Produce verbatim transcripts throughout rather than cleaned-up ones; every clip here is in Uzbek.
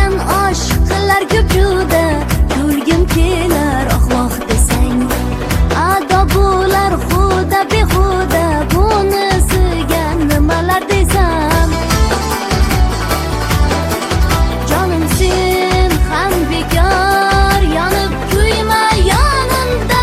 Sevgan oshiqlar ko'p juda, ko'rgim kelar oq desang. Ado bo'lar xuda behuda, bunisiga nimalar desam. Jonim sen ham bekor, yonib kuyma yonimda.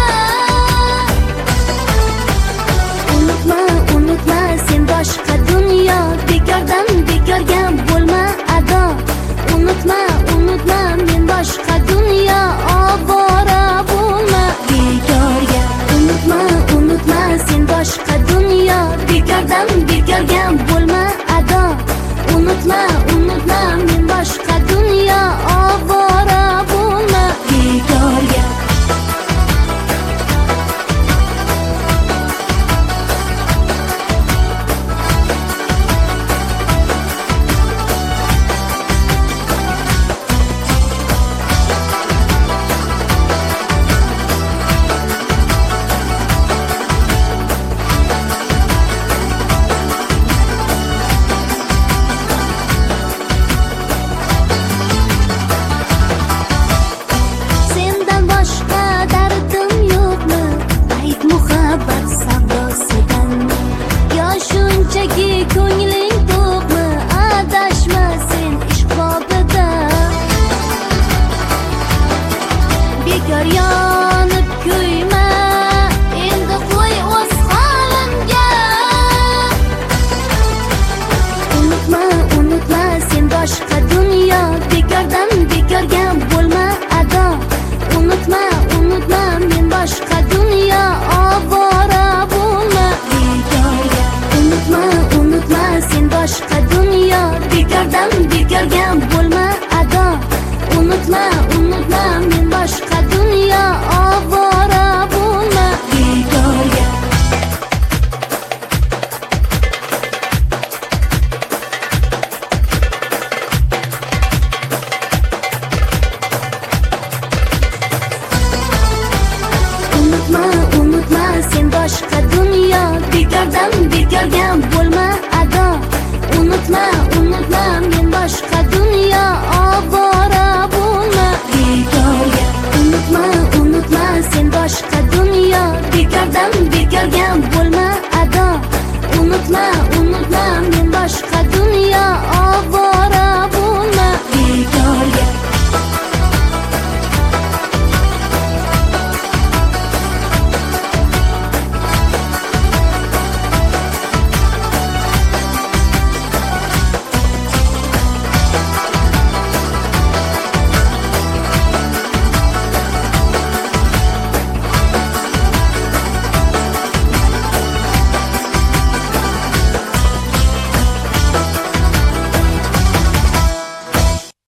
Unutma, unutma sen boshqa dunyo, bekordan bekorga bo'lma ado. Unutma, unutma men boshqa dunyo, ovora bo'lma bekorga. Unutma, unutma sen boshqa dunyo, bekordan bekorga bo'lma ado. Unutma, unutma men boshqa dunyo, ovora bo'lma bekorga. Shunchaki ko'ngling to'qmi, adashma sen ishq bobida. Bekor yonib kuyma, endi qo'y o'z holimga. Unutma, unutma sen boshqa dunyo, bekordan bekorga bo'lma ado. Unutma, unutma men boshqa dunyo, ovora bo'lma bekorga. Unutma, unutma sen boshqa dunyo, bekordan bekorga bo'lma ado. Unutma, unutma men boshqa dunyo, ovora bo'lma bekorga. Unutma, unutma sen boshqa dunyo, bekordan bekorga bo'lma